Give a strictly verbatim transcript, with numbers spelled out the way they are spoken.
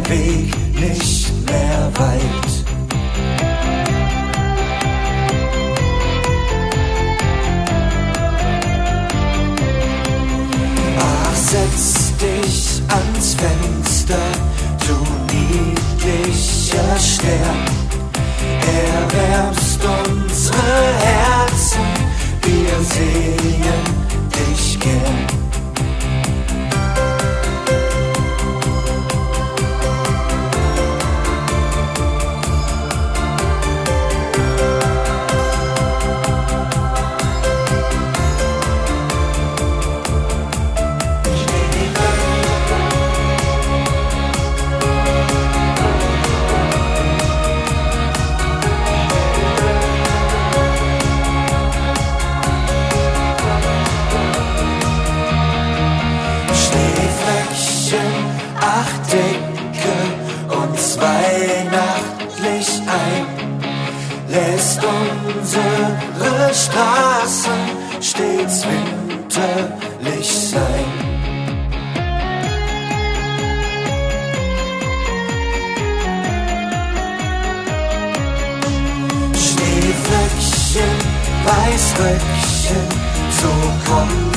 Weg nicht mehr weit. Ach, setz dich ans Fenster, du niedlicher Stern, erwärmst unsere Herzen, wir sehen dich gern. Ach, decke uns weihnachtlich ein, lässt unsere Straßen stets winterlich sein. Schneeflöckchen, Weißröckchen, so kommt